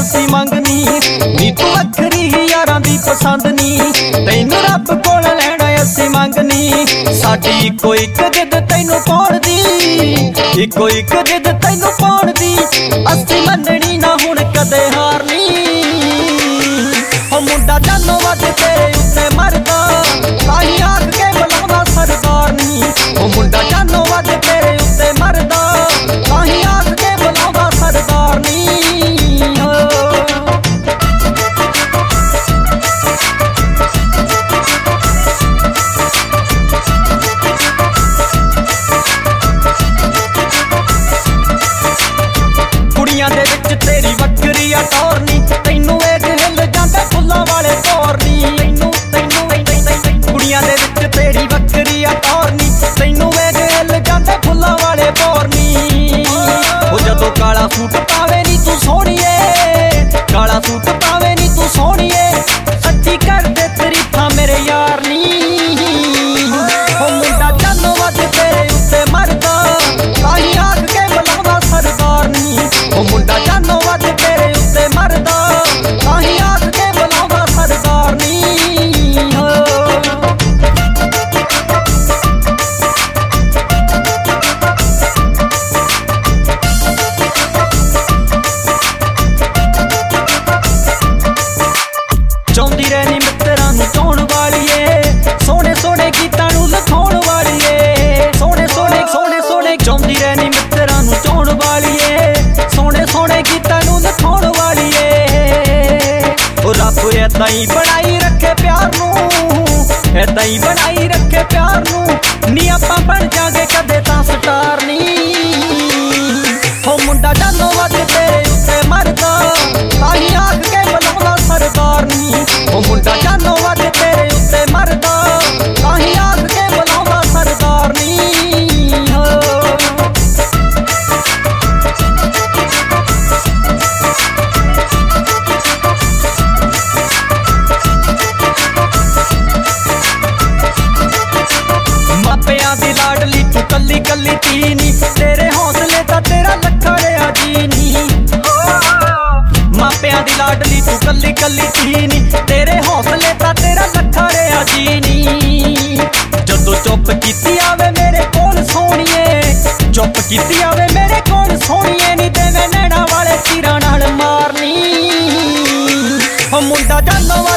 असी मंगनी नी तू वखरी ही यारां दी पसंद नी तैनू रब कोल लैणा असी मंगनी साडी इको इक जिद तैनू पाउण दी इको इक जिद तैनू पाउण दी असी मननी ना हुण कदे हारनी ओ मुंडा जानो वध तेरे उत्ते मरदा ताही आख के बुलाउंदा सरदार नी ओ मुंडा जानो वध तेरे उत्ते मरदा ताही आख के बुलाउंदा सरदार नी कुड़ियां दे विच तेरी वक्करी आ टौर नी तैनू वेख हिल जांदे फुल्लां वाले तौर नी कुड़ियां दे विच तेरी वक्करी आ टौर नी तैनू वेख हिल जांदे फुल्लां वाले तौर नी ओ जदों काला सूट पावे नी तू सोहणीए काला सूट पावे नी तू सोहणीए सच्ची कर दे तरीफां मेरे यार नी ओ मुंडा जानो वध तेरे उत्ते मरदा ताही आख के बुलाउंदा सरदार नी ओ मुंडा जानो वध तेरे उत्ते मरदा ताही आख के बुलाउंदा सरदार नी चाहुंदी रहनी मित्तरां नूं चाहुण वालीए सोहणे सोहणे गीतां नूं लिखाउण वालीए सोहणे सोहणे सोहणे सोहणे चाहुंदी रहनी मित्तरां नूं चाहुण वालीए सोहणे सोहणे गीतां नूं लिखाउण वालीए ओ रब ऐदां ही बनाई रखे प्यार नूं ऐदां ही बनाई रखे प्यार नूं नी आपां बण जागे कदे तां स्टार नी ओ मुंडा जानो वध तेरे उत्ते मरदा ताही आख के बुलाउंदा सरदार नी ओ मुंडा जानो वध तेरे उत्ते मरदा ताही आख के बुलाउंदा सरदार नी मापियां दी लाडली तू कल्ली कल्ली धी नी तेरे हौसले दा तेरा लखड़िया जी नी मापियां दी लाडली तू कल्ली कल्ली धी नी तेरे हौसले दा तेरा लखड़िया जी नी जदों चुप कीती आवे मेरे कोल सोहणीए चुप कीती आवे मेरे कोल सोहणीए नी तेरे नैना वाले तीरां नाल मारनी ओ मुंडा जानो